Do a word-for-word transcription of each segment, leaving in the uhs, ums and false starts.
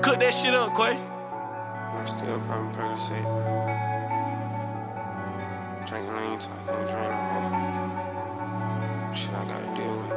Cook that shit up, Quay. I'm still popping Percocet. Drinking lean till I can't drink no more. Shit I gotta deal with.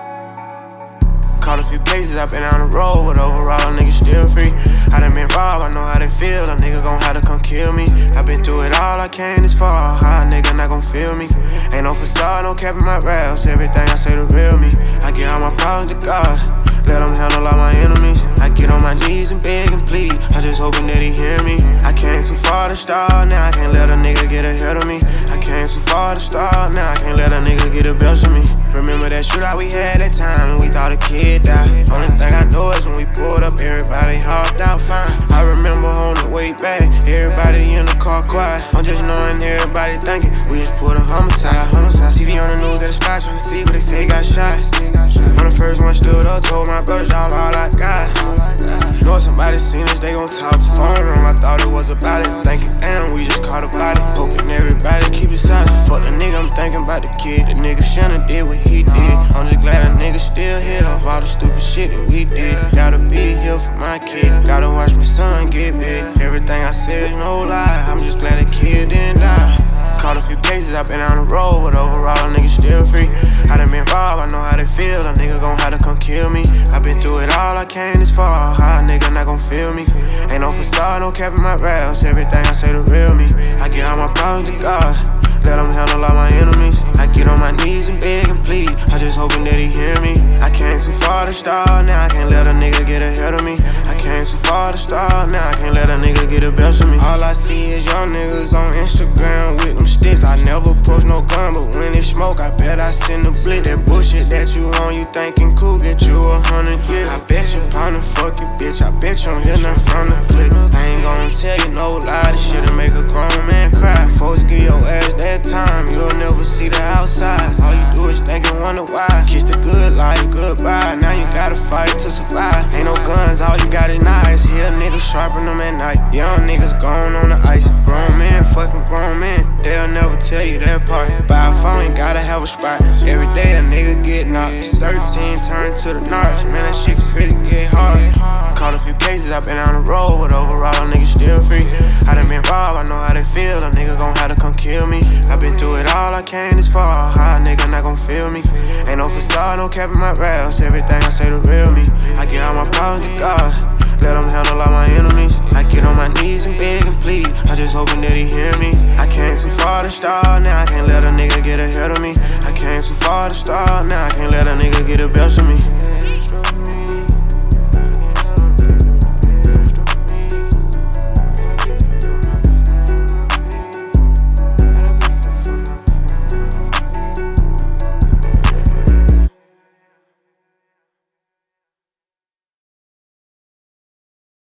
Caught a few cases, I been on the road, but overall a nigga still free. I done been robbed, I know how they feel, a nigga gon' have to come kill me. I been through it all, I came this far, how a nigga not gon' feel me. Ain't no facade, no cap in my raps, everything I say the real me. I get all my problems to God, let him handle all my enemies. I get on my knees and beg and plead, I just hoping that he hear me. I came too far to start, now I can't let a nigga get ahead of me. I came too far to start, now I can't let a nigga get the best of me. Remember that shootout we had that time when we thought a kid died. Only thing I know is when we pulled up, everybody hopped out fine. I remember on the way back, everybody in the car quiet. I'm just knowing everybody thinking we just pulled a homicide. Homicide. T V on the news at the spot trying to see what they say got shot. I'm the first one stood up, told my brothers all all I got. Know if somebody seen us, they gon' talk. Phone room, I thought it was about it. Thinking, damn, we just caught a body. Hoping everybody keep it silent. Fuck the nigga, I'm thinking about the kid. The nigga shouldn't did what he did. I'm just glad a nigga still here of all the stupid shit that we did. Gotta be here for my kid. Gotta watch my son get big. Everything I said is no lie. I'm just glad the kid didn't die. Caught a few cases, I been on the road, but overall a nigga still free. I done been robbed, I know how they feel, a nigga gon' have to come kill me. I been through it all, I came this far, how a nigga not gon' feel me. Ain't no facade, no cap in my raps, everything I say the real me. I get all my problems to God, let him handle all my enemies. I get on my knees and beg and plead, I just hoping that he hear me. I came too far to start, now I can't let a nigga get ahead of me. I came too far to start, now I can't let a nigga get the best of me. All I see is young niggas on Instagram with them sticks. I never post no gun, but when it smoke, I bet I send a blitz. That bullshit that you on, you thinking cool, get you a hundred years. I bet you pound and fuck you, bitch. I bet you don't hear nothing from the clip. I ain't gon' tell you no lie, this shit'll make a grown man cry. Folks give your ass that time, you'll never see the outside. All you do is think and wonder why. Kiss the good life, goodbye. Now you gotta fight to survive. Ain't no guns, all you got is knives. Here niggas sharpen them at night. Young niggas gone on the ice. Grown man, fucking grown man, they'll never tell you that part. Buy a phone, you gotta have a spot. Every day a nigga get knocked. thirteen turn to the narcs. Man, that shit really get hard. Caught a few cases, I been on the road, but overall a nigga still free. I done been robbed, I know how they feel, a nigga gon' have to come kill me. I been through it all, I came this far, how a nigga not gon' feel me. Ain't no facade, no cap in my raps, everything I say the real me. I get all my problems to God, let him handle all my enemies. I get on my knees and beg and plead, I just hoping that he hear me. I came too far to start, now I can't let a nigga get ahead of me. I came too far to start, now I can't let a nigga get the best of me.